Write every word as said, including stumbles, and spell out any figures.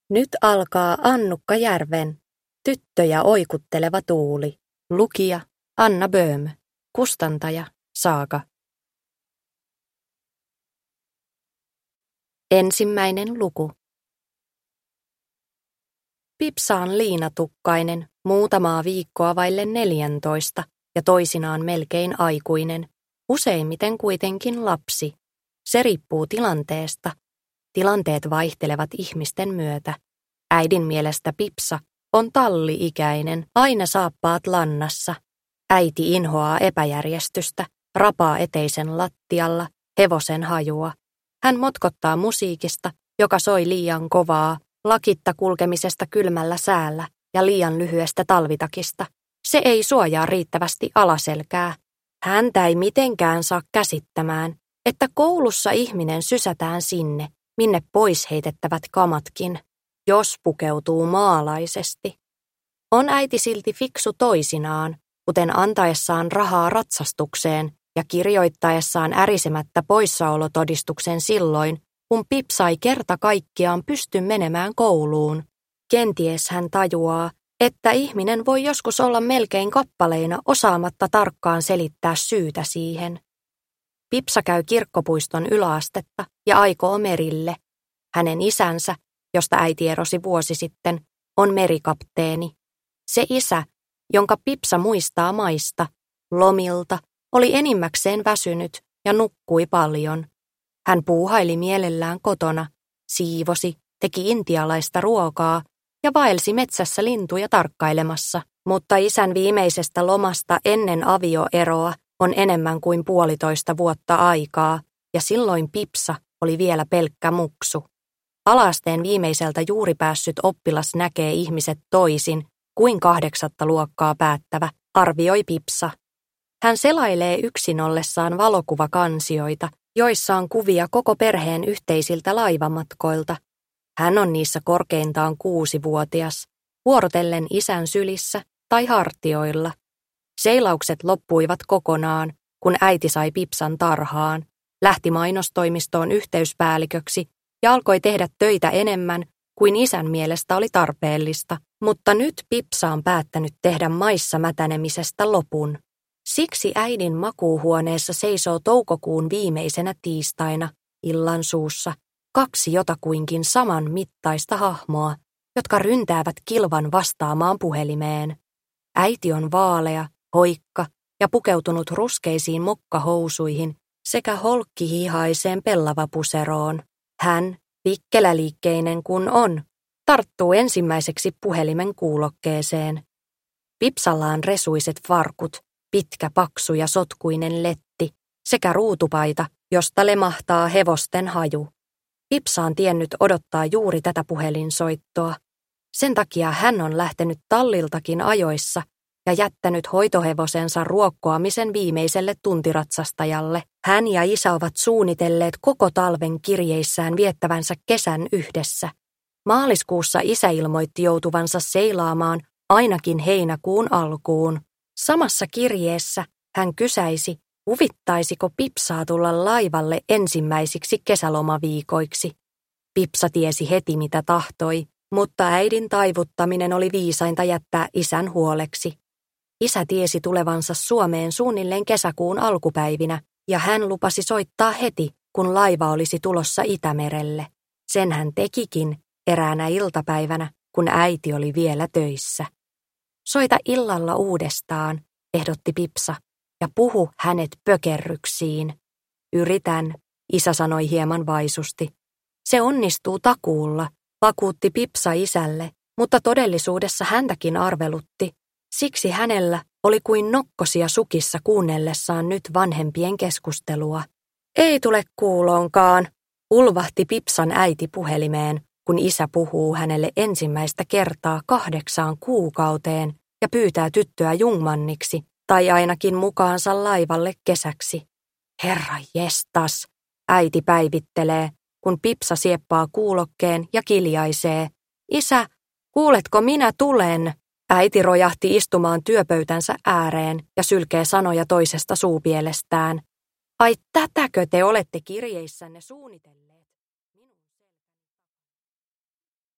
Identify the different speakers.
Speaker 1: Nyt alkaa Annukka Järven, Tyttöjä oikutteleva tuuli. Lukija Anna Böhm. Kustantaja Saga. Ensimmäinen luku. Pipsa on liinatukkainen, muutamaa viikkoa vaille neljäntoista ja toisinaan melkein aikuinen, useimmiten kuitenkin lapsi. Se riippuu tilanteesta. Tilanteet vaihtelevat ihmisten myötä. Äidin mielestä Pipsa on talli-ikäinen, aina saappaat lannassa. Äiti inhoaa epäjärjestystä, rapaa eteisen lattialla, hevosen hajua. Hän motkottaa musiikista, joka soi liian kovaa, lakitta kulkemisesta kylmällä säällä ja liian lyhyestä talvitakista. Se ei suojaa riittävästi alaselkää. Häntä ei mitenkään saa käsittämään, että koulussa ihminen sysätään sinne, minne pois heitettävät kamatkin, jos pukeutuu maalaisesti. On äiti silti fiksu toisinaan, kuten antaessaan rahaa ratsastukseen ja kirjoittaessaan ärisemättä poissaolotodistuksen silloin, kun Pipsa ei kerta kaikkiaan pysty menemään kouluun. Kenties hän tajuaa, että ihminen voi joskus olla melkein kappaleina osaamatta tarkkaan selittää syytä siihen. Pipsa käy kirkkopuiston yläastetta ja aikoo merille. Hänen isänsä, josta äiti erosi vuosi sitten, on merikapteeni. Se isä, jonka Pipsa muistaa maista, lomilta, oli enimmäkseen väsynyt ja nukkui paljon. Hän puuhaili mielellään kotona, siivosi, teki intialaista ruokaa ja vaelsi metsässä lintuja tarkkailemassa, mutta isän viimeisestä lomasta ennen avioeroa on enemmän kuin puolitoista vuotta aikaa, ja silloin Pipsa oli vielä pelkkä muksu. Ala-asteen viimeiseltä juuri päässyt oppilas näkee ihmiset toisin kuin kahdeksatta luokkaa päättävä, arvioi Pipsa. Hän selailee yksin ollessaan valokuvakansioita, joissa on kuvia koko perheen yhteisiltä laivamatkoilta. Hän on niissä korkeintaan kuusivuotias, vuorotellen isän sylissä tai hartioilla. Seilaukset loppuivat kokonaan, kun äiti sai Pipsan tarhaan, lähti mainostoimistoon yhteyspäälliköksi ja alkoi tehdä töitä enemmän kuin isän mielestä oli tarpeellista, mutta nyt Pipsa on päättänyt tehdä maissa mätänemisestä lopun. Siksi äidin makuuhuoneessa seisoo toukokuun viimeisenä tiistaina illan suussa kaksi jotakuinkin saman mittaista hahmoa, jotka ryntäävät kilvan vastaamaan puhelimeen. Äiti on vaalea, hoikka ja pukeutunut ruskeisiin mokkahousuihin sekä holkkihihaiseen pellavapuseroon. Hän, vikkeläliikkeinen kun on, tarttuu ensimmäiseksi puhelimen kuulokkeeseen. Pipsalla on resuiset farkut, pitkä paksu ja sotkuinen letti sekä ruutupaita, josta lemahtaa hevosten haju. Pipsa on tiennyt odottaa juuri tätä puhelinsoittoa. Sen takia hän on lähtenyt talliltakin ajoissa ja jättänyt hoitohevosensa ruokkoamisen viimeiselle tuntiratsastajalle. Hän ja isä ovat suunnitelleet koko talven kirjeissään viettävänsä kesän yhdessä. Maaliskuussa isä ilmoitti joutuvansa seilaamaan ainakin heinäkuun alkuun. Samassa kirjeessä hän kysäisi, huvittaisiko Pipsaa tulla laivalle ensimmäisiksi kesälomaviikoiksi. Pipsa tiesi heti mitä tahtoi, mutta äidin taivuttaminen oli viisainta jättää isän huoleksi. Isä tiesi tulevansa Suomeen suunnilleen kesäkuun alkupäivinä, ja hän lupasi soittaa heti, kun laiva olisi tulossa Itämerelle. Sen hän tekikin eräänä iltapäivänä, kun äiti oli vielä töissä. Soita illalla uudestaan, ehdotti Pipsa, ja puhu hänet pökerryksiin. Yritän, isä sanoi hieman vaisusti. Se onnistuu takuulla, vakuutti Pipsa isälle, mutta todellisuudessa häntäkin arvelutti. Siksi hänellä oli kuin nokkosia sukissa kuunnellessaan nyt vanhempien keskustelua. Ei tule kuuloonkaan, ulvahti Pipsan äiti puhelimeen, kun isä puhuu hänelle ensimmäistä kertaa kahdeksaan kuukauteen ja pyytää tyttöä jungmanniksi tai ainakin mukaansa laivalle kesäksi. Herra jestas, äiti päivittelee, kun Pipsa sieppaa kuulokkeen ja kiljaisee. Isä, kuuletko minä tulen? Äiti rojahti istumaan työpöytänsä ääreen ja sylkee sanoja toisesta suupielestään. Ai tätäkö te olette kirjeissänne suunnitelleet?